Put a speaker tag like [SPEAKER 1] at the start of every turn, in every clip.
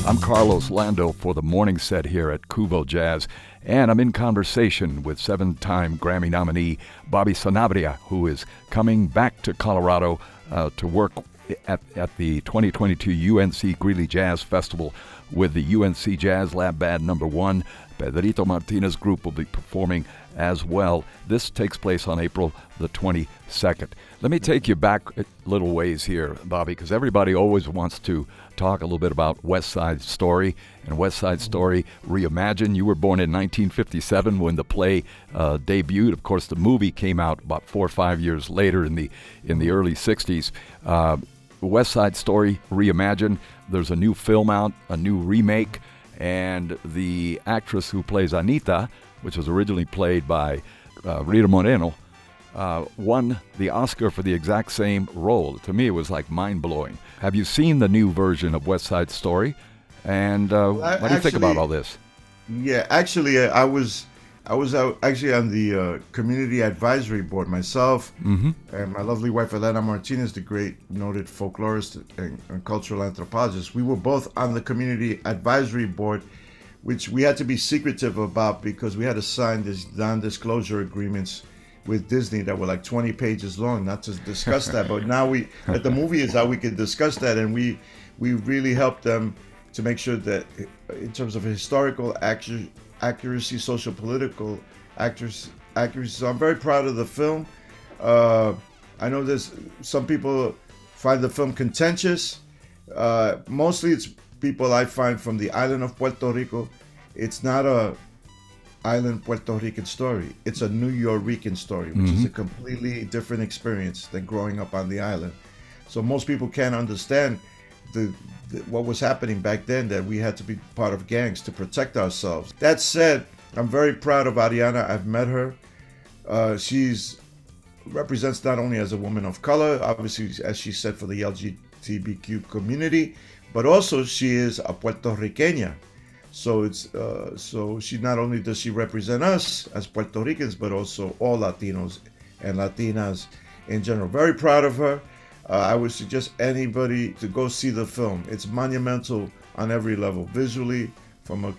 [SPEAKER 1] I'm Carlos Lando for the morning set here at Cuvo Jazz, and I'm in conversation with seven-time Grammy nominee Bobby Sanabria, who is coming back to Colorado to work at the 2022 UNC Greeley Jazz Festival with the UNC Jazz Lab Band number 1. Pedrito Martinez Group will be performing as well. This takes place on April the 22nd. Let me take you back a little ways here, Bobby, because everybody always wants to talk a little bit about West Side Story and West Side Story Reimagined. You were born in 1957 when the play debuted. Of course, the movie came out about 4 or 5 years later in the early 60s. West Side Story Reimagined. There's a new film out, a new remake, and the actress who plays Anita, which was originally played by Rita Moreno, won the Oscar for the exact same role. To me, it was like mind-blowing. Have you seen the new version of West Side Story? And what do you think about all this?
[SPEAKER 2] Yeah, actually, I was actually on the community advisory board myself, and my lovely wife Elena Martinez, the great noted folklorist and cultural anthropologist. We were both on the community advisory board, which we had to be secretive about because we had to sign these non-disclosure agreements with Disney that were like 20 pages long, not to discuss that. But now that the movie is out, we can discuss that, and we really helped them to make sure that in terms of historical accuracy, social political accuracy. So I'm very proud of the film. I know there's some people find the film contentious. Mostly it's people I find from the island of Puerto Rico. It's not a island Puerto Rican story. It's a New Yorican story, which is a completely different experience than growing up on the island. So most people can't understand what was happening back then, that we had to be part of gangs to protect ourselves. That said, I'm very proud of Ariana. I've met her. She's represents not only as a woman of color, obviously, as she said, for the LGBTQ community, but also she is a Puerto Riqueña. So it's so she not only does she represent us as Puerto Ricans, but also all Latinos and Latinas in general. Very proud of her. I would suggest anybody to go see the film. It's monumental on every level, visually, from the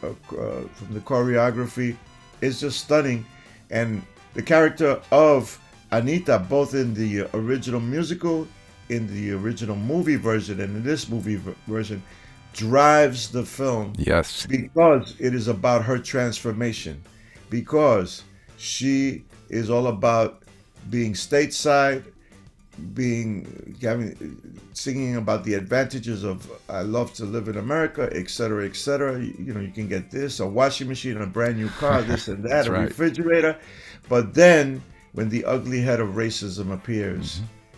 [SPEAKER 2] choreography. It's just stunning, and the character of Anita, both in the original musical, in the original movie version, and in this movie version, drives the film.
[SPEAKER 1] Yes.
[SPEAKER 2] Because it is about her transformation. Because she is all about being stateside, singing about the advantages of I love to live in America, etc., etc. You know, you can get this, a washing machine, a brand new car, this and that, a
[SPEAKER 1] right.
[SPEAKER 2] refrigerator. But then when the ugly head of racism appears,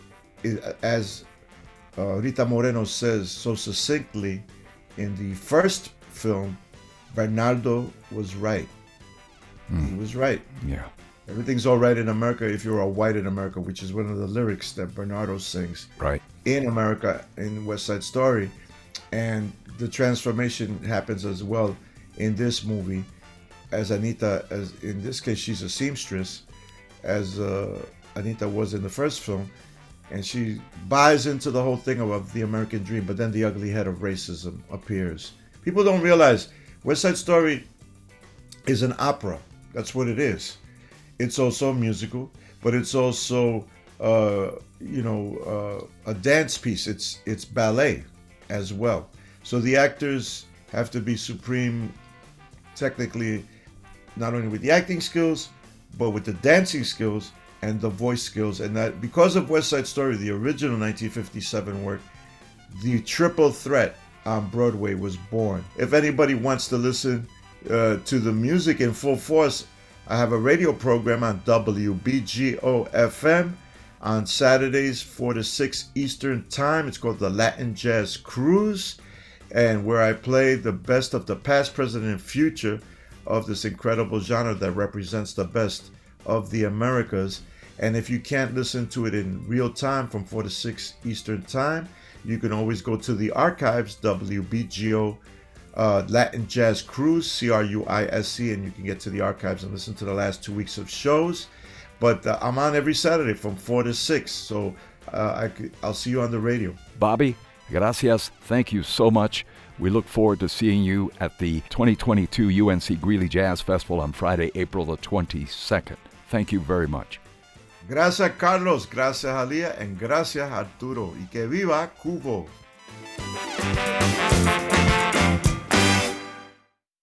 [SPEAKER 2] as Rita Moreno says so succinctly in the first film, Bernardo was right. He was right.
[SPEAKER 1] Yeah.
[SPEAKER 2] Everything's all right in America if you're a white in America, which is one of the lyrics that Bernardo sings
[SPEAKER 1] Right.
[SPEAKER 2] in America in West Side Story. And the transformation happens as well in this movie, as Anita, as in this case, she's a seamstress, as Anita was in the first film. And she buys into the whole thing of the American dream, but then the ugly head of racism appears. People don't realize West Side Story is an opera. That's what it is. It's also a musical, but it's also, a dance piece. It's ballet as well. So the actors have to be supreme, technically, not only with the acting skills, but with the dancing skills and the voice skills. And that because of West Side Story, the original 1957 work, the triple threat on Broadway was born. If anybody wants to listen to the music in full force, I have a radio program on WBGO FM on Saturdays 4 to 6 Eastern Time. It's called the Latin Jazz Cruise, and where I play the best of the past, present, and future of this incredible genre that represents the best of the Americas. And if you can't listen to it in real time from 4 to 6 Eastern Time, you can always go to the archives, WBGO Latin Jazz Cruise, CRUISE, and you can get to the archives and listen to the last 2 weeks of shows. But I'm on every Saturday from 4 to 6, so I'll see you on the radio.
[SPEAKER 1] Bobby, Gracias. Thank you so much. We look forward to seeing you at the 2022 UNC Greeley Jazz Festival on Friday, April the 22nd. Thank you very much.
[SPEAKER 2] Gracias, Carlos. Gracias, Aaliyah. And gracias, Arturo. Y que viva Cubo.